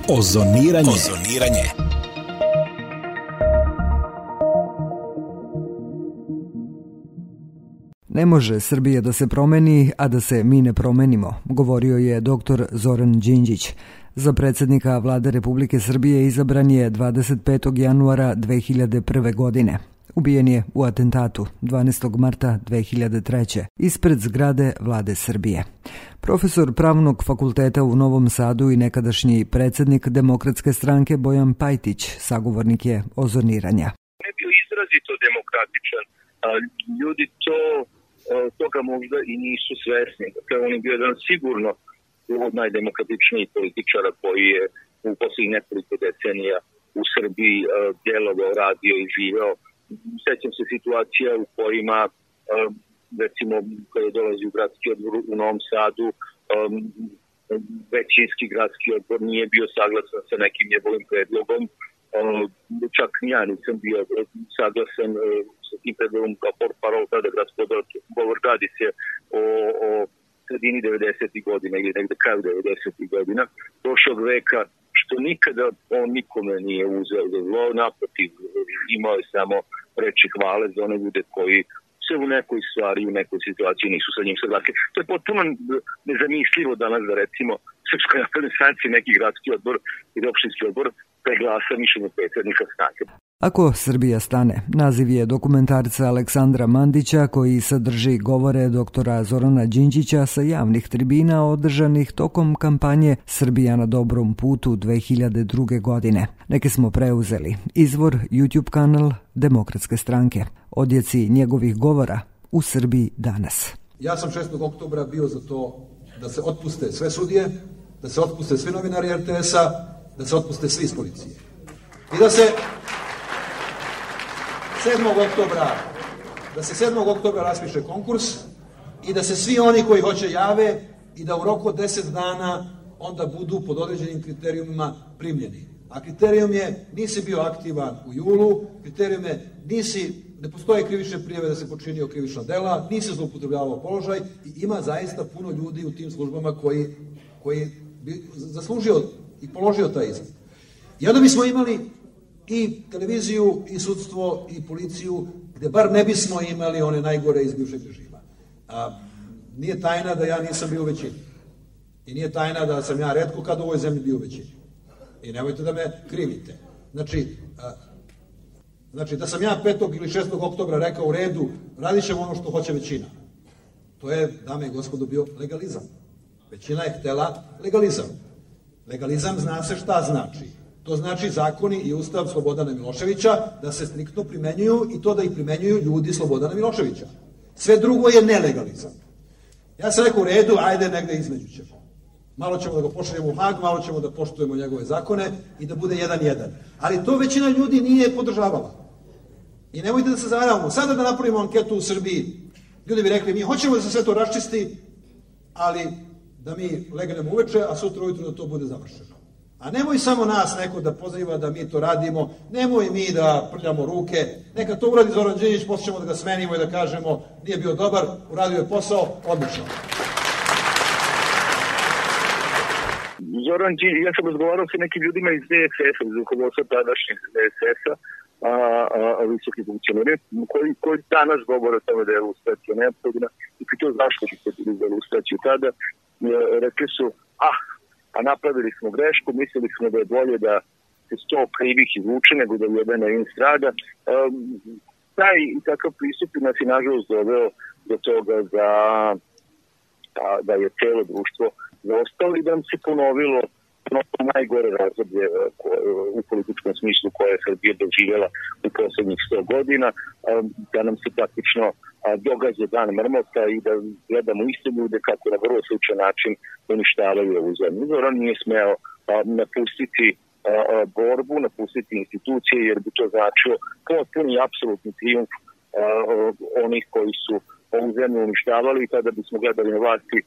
Ozoniranje. Ne može Srbija da se promeni, a da se mi ne promenimo, govorio je dr. Zoran Đinđić. Za predsjednika Vlade Republike Srbije izabran je 25. januara 2001. godine. Ubijen je u atentatu 12. marta 2003. ispred zgrade Vlade Srbije. Profesor Pravnog fakulteta u Novom Sadu i nekadašnji predsjednik Demokratske stranke Bojan Pajtić sagovornik je ozoniranja. Ne bio izrazito demokratičan. Ljudi toga možda i nisu svesni. Dakle, on je bio jedan sigurno od najdemokratičnijih političara koji je u posljednjih nekoliko decenija u Srbiji djelovao, radio i živeo. Sjećam se situacija u kojima, recimo, kada dolazi u gradski odbor u Novom Sadu, većinski gradski odbor nije bio saglasan sa nekim njegovim predlogom. Čak ja nisam bio saglasan sa tim predlogom kao portparol tada gradskog odbora. Radi se o sredini 90. godina ili negde kraju 90. godina prošlog veka, što nikada on nikome nije uzeo za zlo, naprotiv, imao je samo reči hvale za one ljude koji se u nekoj stvari, u nekoj situaciji nisu sa njim saglasili. To je potpuno nezamislivo danas da recimo Srpskoj naprednoj stranci neki gradski odbor ili opštinski odbor preglasa mišljenje predsjednika stranke. Ako Srbija stane, naziv je dokumentarca Aleksandra Mandića koji sadrži govore doktora Zorana Đinđića sa javnih tribina održanih tokom kampanje Srbija na dobrom putu 2002. godine. Neke smo preuzeli. Izvor YouTube kanal Demokratske stranke. Odjeci njegovih govora u Srbiji danas. Ja sam 6. oktobra bio za to da se otpuste sve sudije, da se otpuste svi novinari RTS-a, da se otpuste svi iz policije. I da se 7. oktobra raspiše konkurs i da se svi oni koji hoće jave i da u roku od 10 dana onda budu pod određenim kriterijumima primljeni. A kriterijum je nisi bio aktivan u julu, kriterijum je ne postoje krivične prijave da se počinio krivična dela, nisi zloupotrebljavao položaj i ima zaista puno ljudi u tim službama koji bi zaslužio i položio taj ispit. I onda bismo imali i televiziju, i sudstvo, i policiju, gde bar ne bismo imali one najgore iz bivšeg režima. Nije tajna da ja nisam bio u većini. I nije tajna da sam ja retko kad u ovoj zemlji bio u većini. I nemojte da me krivite. Znači, da sam ja 5. ili 6. oktobra rekao u redu, radit ćemo ono što hoće većina. To je, dame i gospodo, bio legalizam. Većina je htela legalizam. Legalizam zna se šta znači. To znači zakoni i ustav Slobodana Miloševića da se striktno primenjuju i to da ih primenjuju ljudi Slobodana Miloševića. Sve drugo je nelegalizam. Ja sam rekao u redu, ajde negde između ćemo. Malo ćemo da ga pošaljemo u Hag, malo ćemo da poštujemo njegove zakone i da bude 1:1. Ali to većina ljudi nije podržavala. I nemojte da se zavaravamo. Sada da napravimo anketu u Srbiji, ljudi bi rekli, mi hoćemo da se sve to raščisti, ali da mi legnemo uveče, a sutra ujutro da to bude završeno. A nemoj samo nas neko da poziva da mi to radimo, nemoj mi da prljamo ruke, neka to uradi Zoran Đinđić, posle ćemo da ga smenimo i da kažemo nije bio dobar, uradio je posao, odlično. Zoran Đinđić, ja sam razgovarao sa nekim ljudima iz DSS-a, iz rukovodstva tadašnjih DSS-a, visoki funkcioneri, koji danas govore o tome da je lustracija neophodna i pitao zašto će se bili za lustraciju tada, rekli su, a napravili smo grešku, mislili smo da je bolje da se 100 krivih izvuče nego da jedan nevin strada. Taj i takav pristup nas je nažalost doveo do toga da je celo društvo zaostalo i da nam se ponovilo najgore razdoblje u političkom smislu koje je Srbija doživjela u poslednjih 100 godina, da nam se praktično događa dan mrmota i da gledamo iste ljude kako na vrlo sličan način uništavaju ovu zemlju. Zoran nije smeo napustiti borbu, napustiti institucije, jer bi to značilo potpuni i apsolutni trijumf onih koji su ovu zemlju uništavali i tada bismo gledali na vlasti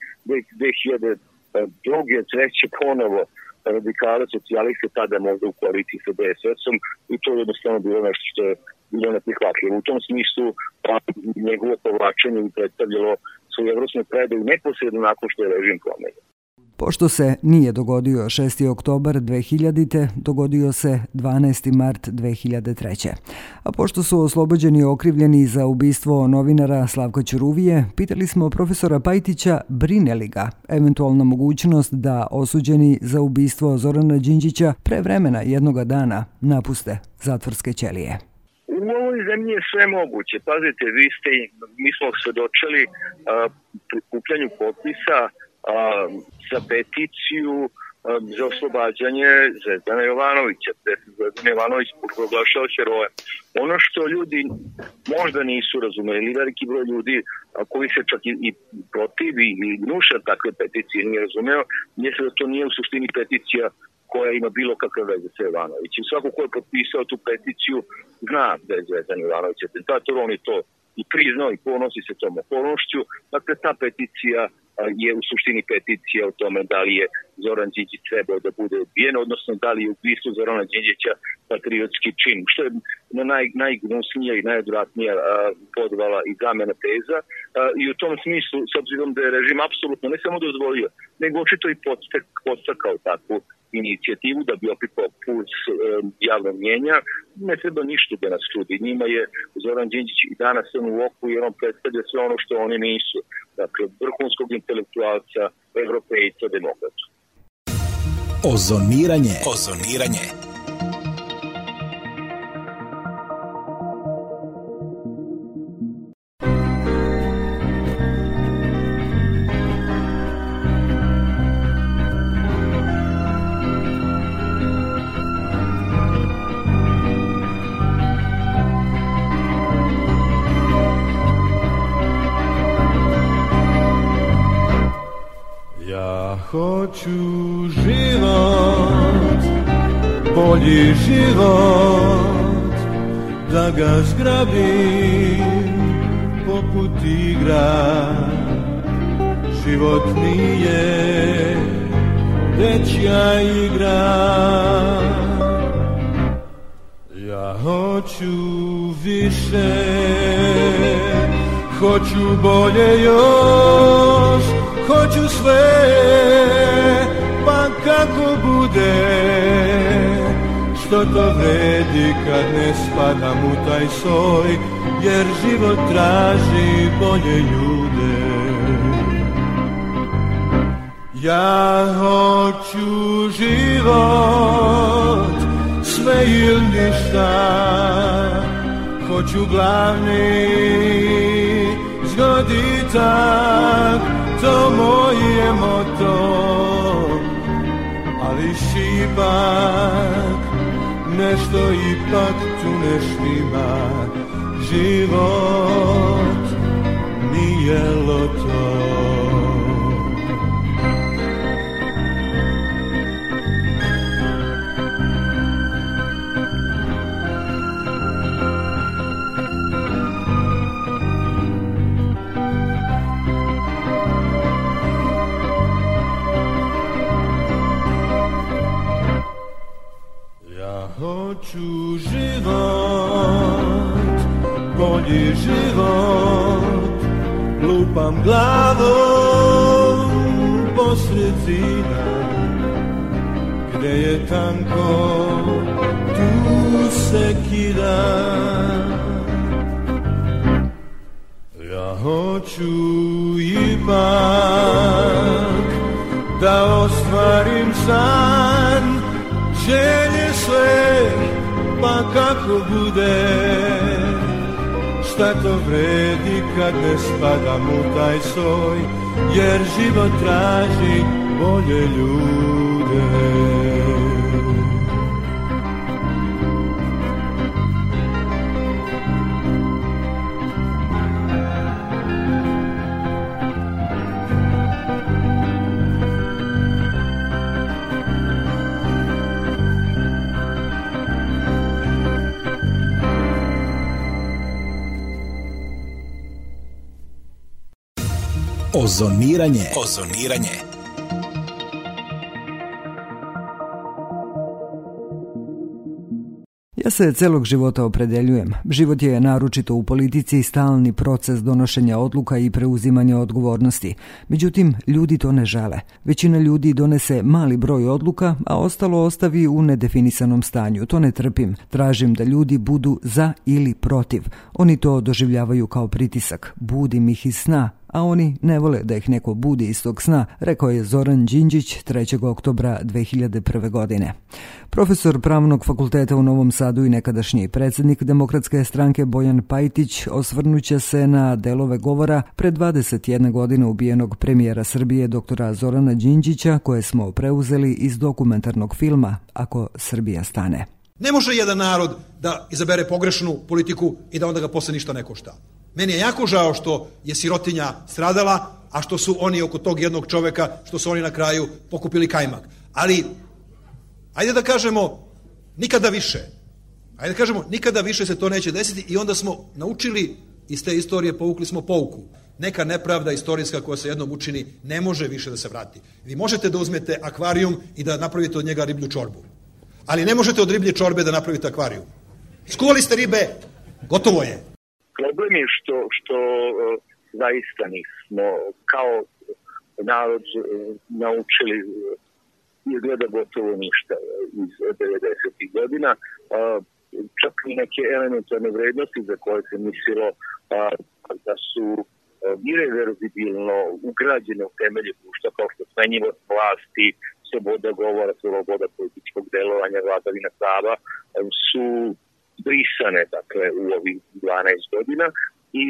2002. treće ponovo radikale socijaliste tada možda u koaliciji sa DSS-om i to je jednostavno bilo nešto što je bilo neprihvatljivo. U tom smislu njegovo povlačenje bi predstavljalo svoju evropsku predaju neposredno nakon što je režim promenjen. Pošto se nije dogodio 6. oktobar 2000. dogodio se 12. mart 2003. A pošto su oslobođeni okrivljeni za ubistvo novinara Slavka Ćuruvije, pitali smo profesora Pajtića brine li ga eventualna mogućnost da osuđeni za ubistvo Zorana Đinđića pre vremena jednoga dana napuste zatvorske ćelije. U ovoj zemlji je sve moguće. Pazite, mi smo svedočili prikupljanju potpisa za peticiju za oslobađanje Zvezdana Jovanovića, gde se Zvezdan Jovanović proglašao herojem. Ono što ljudi možda nisu razumeli, veliki broj ljudi koji se čak i protivi i gnuša takve peticije nije razumeo, misle da to nije u suštini peticija koja ima bilo kakve veze sa Jovanovićem. Svako ko je potpisao tu peticiju zna da je Zvezdan Jovanović atentator, on je to i priznao i ponosi se tom okolnošću. Dakle, ta peticija je u suštini peticija o tome da li je Zoran Đinđić trebao da bude ubijen, odnosno da li je ubistvo Zorana Đinđića patriotski čin, što je najgnusnija i najodvratnija podvala i zamena teza. I u tom smislu, s obzirom da je režim apsolutno ne samo dozvolio, nego očito i podstakao takvu inicijativu da bi opipao puls javnog mnjenja, ne treba ništa da nas čudi. Njima je Zoran Đinđić i danas u oku jer on predstavlja sve ono što oni nisu. Dakle, vrhunskog intelektualca, evropejca, demokrata. Ozoniranje. Hoću život, bolji život, da ga zgrabim poput igra. Život nije dečja igra. Ja hoću više, hoću bolje još, hoću sve, pa kako bude, što to vredi kad ne spadam u taj soj, jer život traži bolje ljude. Ja hoću život, sve ili ništa, hoću glavni zgoditak, to moje moto, ali ipak nešto ipak tu ne štima. Život nije loto. Hoću život, bolji život, lupam glavom posred zida, gde je tanko, tu se kida. Ja hoću ipak da ostvarim san, želje sve, pa kako bude, šta to vredi kad ne spadam u taj soj, jer život traži bolje ljude. Ozoniranje. Ja se celog života opredeljujem. Život je naročito u politici stalni proces donošenja odluka i preuzimanja odgovornosti. Međutim, ljudi to ne žele. Većina ljudi donese mali broj odluka, a ostalo ostavi u nedefinisanom stanju. To ne trpim. Tražim da ljudi budu za ili protiv. Oni to doživljavaju kao pritisak. Budim ih iz sna, a oni ne vole da ih neko budi iz tog sna, rekao je Zoran Đinđić 3. oktobra 2001. godine. Profesor Pravnog fakulteta u Novom Sadu i nekadašnji predsjednik Demokratske stranke Bojan Pajtić osvrnuće se na delove govora pred 21 godine ubijenog premijera Srbije doktora Zorana Đinđića koje smo preuzeli iz dokumentarnog filma Ako Srbija stane. Ne može jedan narod da izabere pogrešnu politiku i da onda ga posle ništa ne košta. Meni je jako žao što je sirotinja stradala, a što su oni oko tog jednog čoveka, što su oni na kraju pokupili kajmak. Ali, ajde da kažemo, nikada više. Ajde da kažemo, nikada više se to neće desiti i onda smo naučili iz te istorije, povukli smo pouku. Neka nepravda istorijska koja se jednom učini ne može više da se vrati. Vi možete da uzmete akvarijum i da napravite od njega riblju čorbu. Ali ne možete od riblje čorbe da napravite akvarijum. Skuvali ste ribe, gotovo je. Problem je što zaista nismo kao narod naučili izgleda gotovo ništa iz 90. godina. Čak i neke elementarne vrednosti za koje se mislilo da su irreverzibilno ugrađene u temelje društva kao što smenjivost vlasti, sloboda govora, sloboda političkog delovanja, vladavina prava su brisane, dakle, u ovih 12 godina i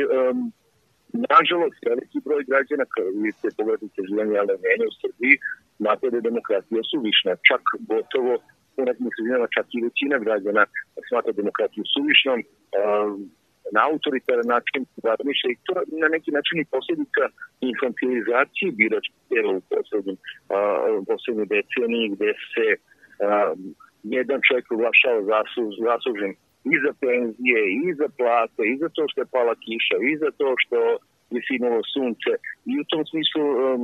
nažalost, veliki broj građana, kao vidite, pogledajte istraživanje javnog mnjenja u Srbiji, smatra da je demokratija suvišna, čak gotovo u nekim sredinama, čak i većina građana smatra demokratiju suvišnom, na autoritaran način razmišlja i to na neki način i posljedica infantilizacije biračkih tela u poslednjoj deceniji gde se jedan čovjek proglašava zaslužen i za penzije, i za plate, i za to što je pala kiša, i za to što je sinulo sunce. I u tom smislu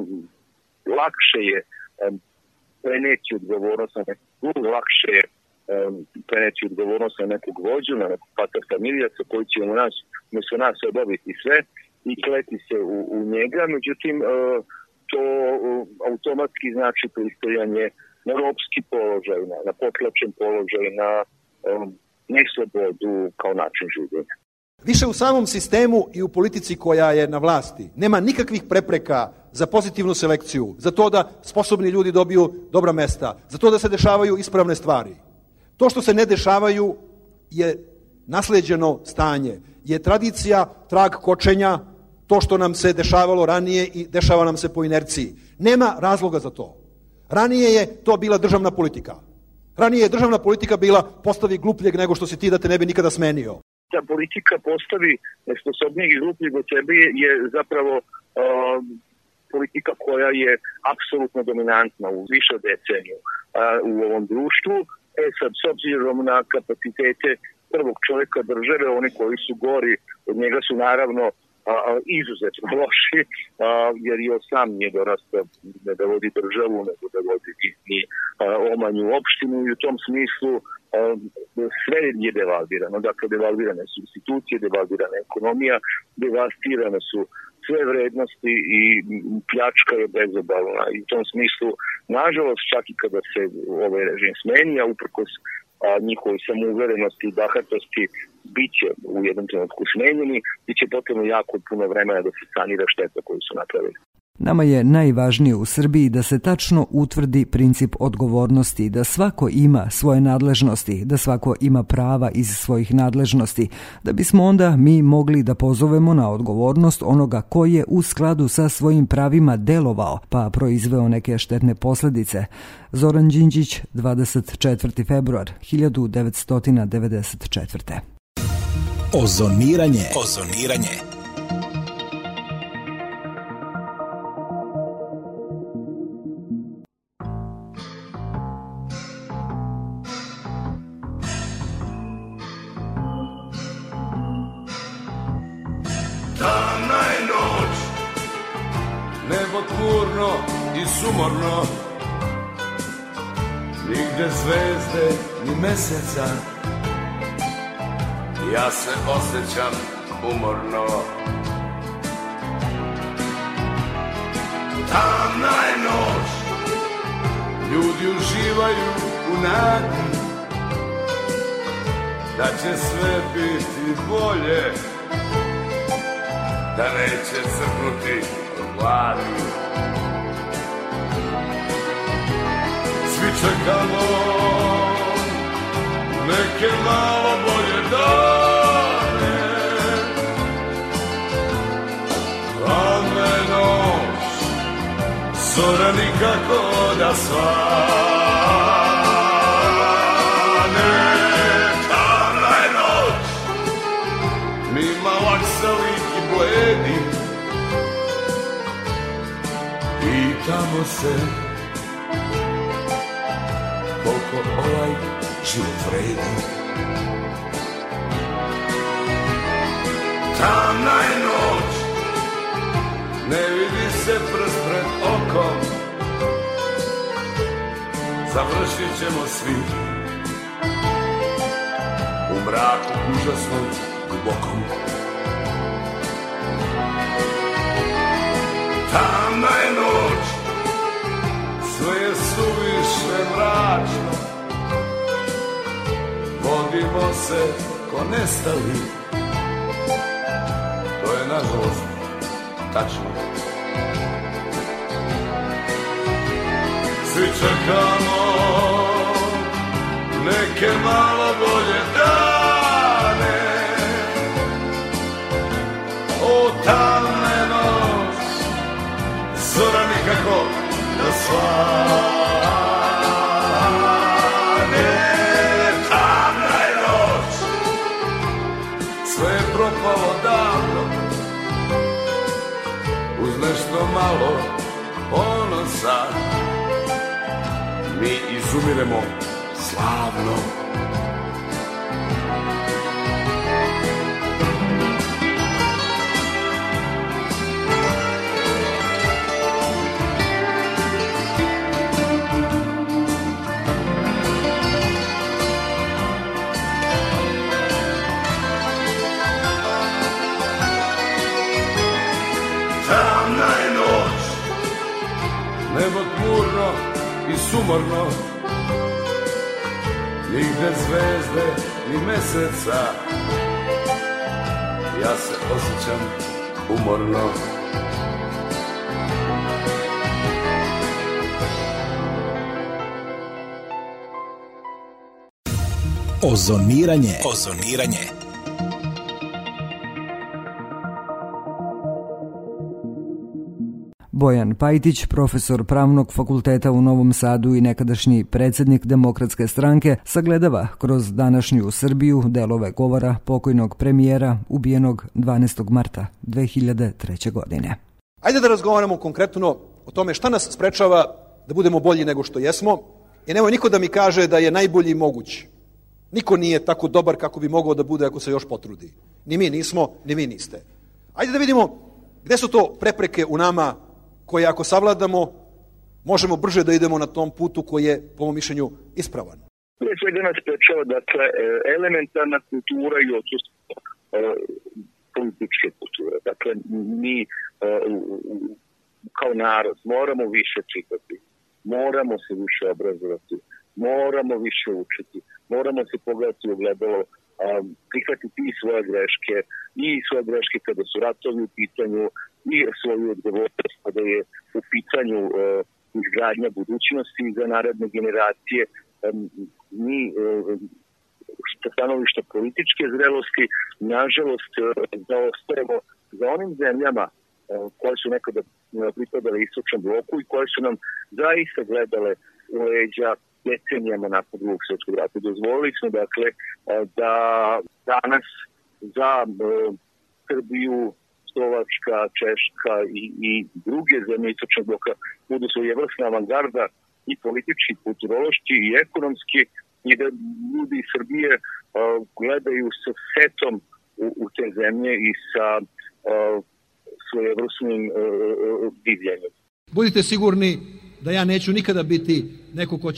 lakše je preneti odgovornost na nekog, lakše je preneti odgovornost na nekog vođu, na nekog pater familijaca koji će umjesto nas obaviti sve i kleti se u njega. Međutim, to automatski znači pristajanje na ropski položaj, na potlačen položaj, na neslobodu kao način življenja. Više u samom sistemu i u politici koja je na vlasti nema nikakvih prepreka za pozitivnu selekciju, za to da sposobni ljudi dobiju dobra mesta, za to da se dešavaju ispravne stvari. To što se ne dešavaju je nasleđeno stanje, je tradicija, trag kočenja, to što nam se dešavalo ranije i dešava nam se po inerciji. Nema razloga za to. Ranije je to bila državna politika. Ranije je državna politika bila postavi glupljeg nego što si ti da te ne bi nikada smenio. Ta politika postavi nesposobnijeg i glupljeg od sebe je zapravo politika koja je apsolutno dominantna u više deceniju u ovom društvu. Sad, s obzirom na kapacitete prvog čovjeka države, oni koji su gori od njega su naravno izuzetno loši, jer je sam nije dorastao da vodi državu, nego da vodi ni omanju opštinu i u tom smislu sve je devalvirano. Dakle, devalvirane su institucije, devalvirana ekonomija, devastirane su sve vrednosti i pljačka je bezobalna. I u tom smislu, nažalost, čak i kada se ovaj režim smeni, a uprkos njihovoj samouverenosti i bahatosti bit će u jednom trenutku smenjeni i će potrebno jako puno vremena da se sanira šteta koju su napravili. Nama je najvažnije u Srbiji da se tačno utvrdi princip odgovornosti, da svako ima svoje nadležnosti, da svako ima prava iz svojih nadležnosti, da bismo onda mi mogli da pozovemo na odgovornost onoga ko je u skladu sa svojim pravima delovao, pa proizveo neke štetne posljedice. Zoran Đinđić, 24. februar 1994. Ozoniranje. Tamna je noć, nebo tmurno i sumorno, nigde zvezde ni meseca, ja se osjećam umorno. Tamna je noć, ljudi uživaju u nadi da će sve biti bolje, da neće crknuti od gladi. Svi čekamo neke malo bolje dane, tamna je noć, zora nikako da svane. Tamna je noć, nima laksali i bledi, pitamo se koliko ovaj život vredi. Tamna je noć, ne vidi se prst pred okom, završit ćemo svi u mraku užasnom dubokom. Tamna je noć, sve je suviše mračno, vodimo se ko nestali, to je nažalost tačno. Svi čekamo neke malo bolje dane, o tamne noć, zora nikako da svane. Tamna je noć, sve je propalo davno, uz nešto malo ponosa mi izumiremo slavno. Tamna je noć, nebo tmurno i sumorno, nigde zvezde ni meseca, ja se osjećam umorno. Ozoniranje. Bojan Pajtić, profesor Pravnog fakulteta u Novom Sadu i nekadašnji predsjednik Demokratske stranke, sagledava kroz današnju Srbiju delove govora pokojnog premijera ubijenog 12. marta 2003. godine. Ajde da razgovaramo konkretno o tome šta nas sprečava da budemo bolji nego što jesmo, i nemoj niko da mi kaže da je najbolji moguć. Niko nije tako dobar kako bi mogao da bude ako se još potrudi. Ni mi nismo, ni vi niste. Ajde da vidimo gde su to prepreke u nama koje ako savladamo, možemo brže da idemo na tom putu koji je, po mom mišljenju, ispravan. Prije svega nas sprečava, dakle, elementarna kultura i odsustvo političke kulture. Dakle, mi kao narod moramo više čitati, moramo se više obrazovati, moramo više učiti, moramo se pogledati u ogledalo, prihvatiti i svoje greške kada su ratovi u pitanju, i svoju odgovornost kada je u pitanju izgradnja budućnosti za naredne generacije. Mi što stanovišta političke zrelosti, nažalost, zaostajemo za onim zemljama koje su nekada pripadale istočnom bloku i koje su nam zaista gledale u leđa decenijama nakon Drugog svjetskog rata. Dozvolili smo, dakle, da danas za Srbiju, Slovačka, Češka i druge zemlje istočnog bloka budu svojevrsna avangarda i politički, kulturološki i ekonomski, i da ljudi iz Srbije gledaju sa setom u te zemlje i sa svojevrsnim divljenjem. Budite sigurni da ja neću nikada biti neko ko će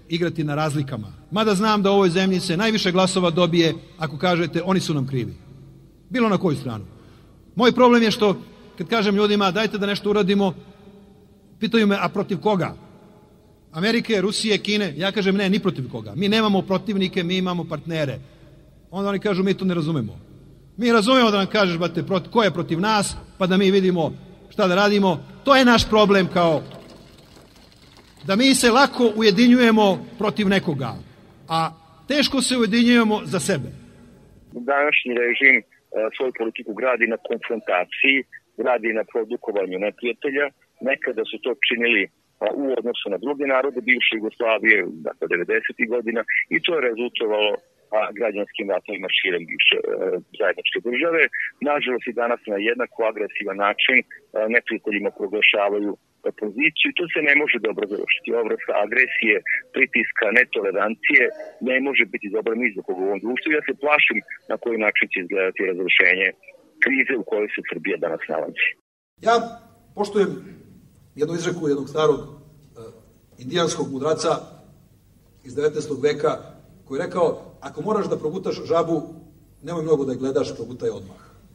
igrati na razlikama. Mada znam da u ovoj zemlji se najviše glasova dobije ako kažete oni su nam krivi. Bilo na koju stranu. Moj problem je što kad kažem ljudima dajte da nešto uradimo, pitaju me a protiv koga? Amerike, Rusije, Kine, ja kažem ne, ni protiv koga. Mi nemamo protivnike, mi imamo partnere. Onda oni kažu mi to ne razumemo. Mi razumemo da nam kažeš ko je protiv nas, pa da mi vidimo šta da radimo. To je naš problem, kao da mi se lako ujedinjujemo protiv nekoga, a teško se ujedinjujemo za sebe. Današnji režim svoju politiku gradi na konfrontaciji, gradi na produkovanju neprijatelja. Nekada su to činili u odnosu na druge narode bivše Jugoslavije, dakle 90. godina, i to je rezultovalo građanskim ratovima širom bivše zajedničke države. Nažalost i danas na jednako agresivan način neprijateljima proglašavaju opoziciju. To se ne može dobro završiti. Ova vrsta agresije, pritiska, netolerancije ne može biti dobro ni za koga u ovom društvu. Ja se plašim na koji način će izgledati razrešenje krize u kojoj se Srbija danas nalazi. Ja poštujem jednu izreku jednog starog indijanskog mudraca iz 19. veka koji je rekao, ako moraš da progutaš žabu, nemoj mnogo da je gledaš, progutaj odmah.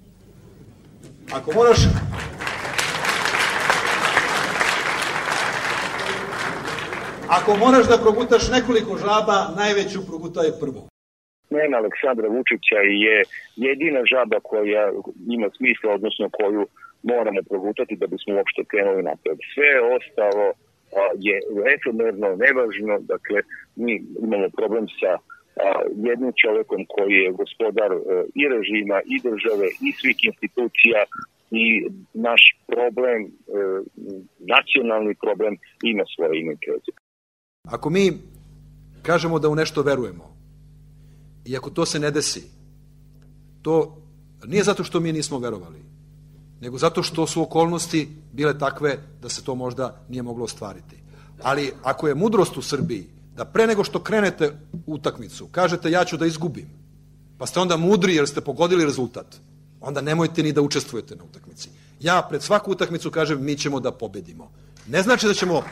Ako moraš da progutaš nekoliko žaba, najveću progutaj prvo. Mena Aleksandra Vučića je jedina žaba koja ima smisla, odnosno koju moramo progutati da bismo uopšte krenuli napred. Sve ostalo je efemerno, nevažno, dakle mi imamo problem sa jednim čovekom koji je gospodar i režima, i države, i svih institucija, i naš problem, nacionalni problem, ima svoje ime i prezime. Ako mi kažemo da u nešto verujemo, i ako to se ne desi, to nije zato što mi nismo verovali, nego zato što su okolnosti bile takve da se to možda nije moglo ostvariti. Ali ako je mudrost u Srbiji da pre nego što krenete u utakmicu, kažete ja ću da izgubim, pa ste onda mudri jer ste pogodili rezultat, onda nemojte ni da učestvujete na utakmici. Ja pred svaku utakmicu kažem mi ćemo da pobedimo. Ne znači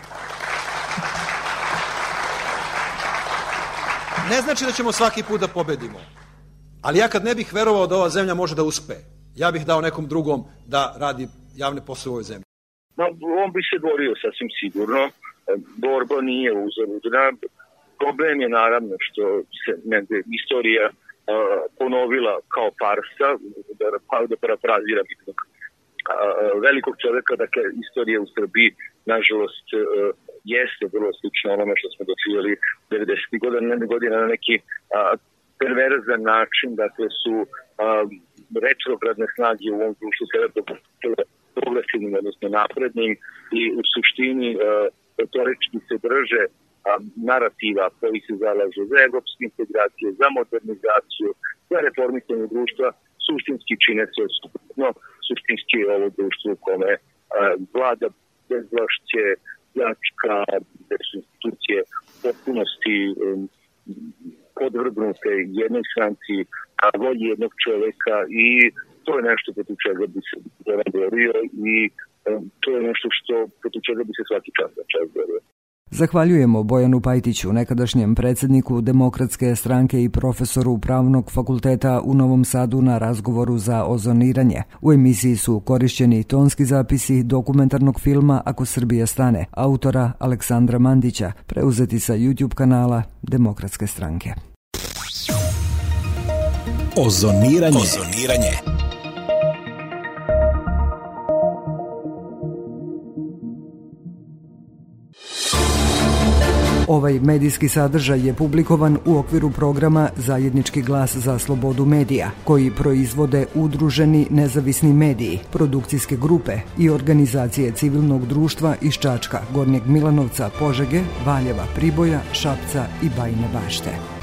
da ćemo svaki put da pobedimo. Ali ja kad ne bih verovao da ova zemlja može da uspe, ja bih dao nekom drugom da radi javne poslove u ovoj zemlji. On bi se borio sasvim sigurno. Borba nije uzaludna. Problem je naravno što se negde istorija ponovila kao farsa, da parafraziram velikog čoveka, dakle istorija u Srbiji nažalost jeste vrlo slično onome što smo doživjeli 90. godina na neki perverzan način, dakle su retrogradne snage u ovom društvu sada progresivnim, odnosno naprednim, i u suštini retorički se drže narativa koji se zalaže za evropske integracije, za modernizaciju, za reformisanje društva, suštinski čine se suprotno. Suštinski je ovo društvo u kome vlada bezvlašće, pljačka, gde su institucije potpunosti podvrgnute jednoj stranci, a volji jednog čoveka, i to je nešto protiv čega bi se borio, i to je nešto protiv čega bi se svaki čas borio. Zahvaljujemo Bojanu Pajtiću, nekadašnjem predsjedniku Demokratske stranke i profesoru Pravnog fakulteta u Novom Sadu, na razgovoru za ozoniranje. U emisiji su korišćeni tonski zapisi dokumentarnog filma Ako Srbija stane, autora Aleksandra Mandića, preuzeti sa YouTube kanala Demokratske stranke. Ozoniranje. Ovaj medijski sadržaj je publikovan u okviru programa Zajednički glas za slobodu medija, koji proizvode udruženi nezavisni mediji, produkcijske grupe i organizacije civilnog društva iz Čačka, Gornjeg Milanovca, Požege, Valjeva, Priboja, Šapca i Bajine Bašte.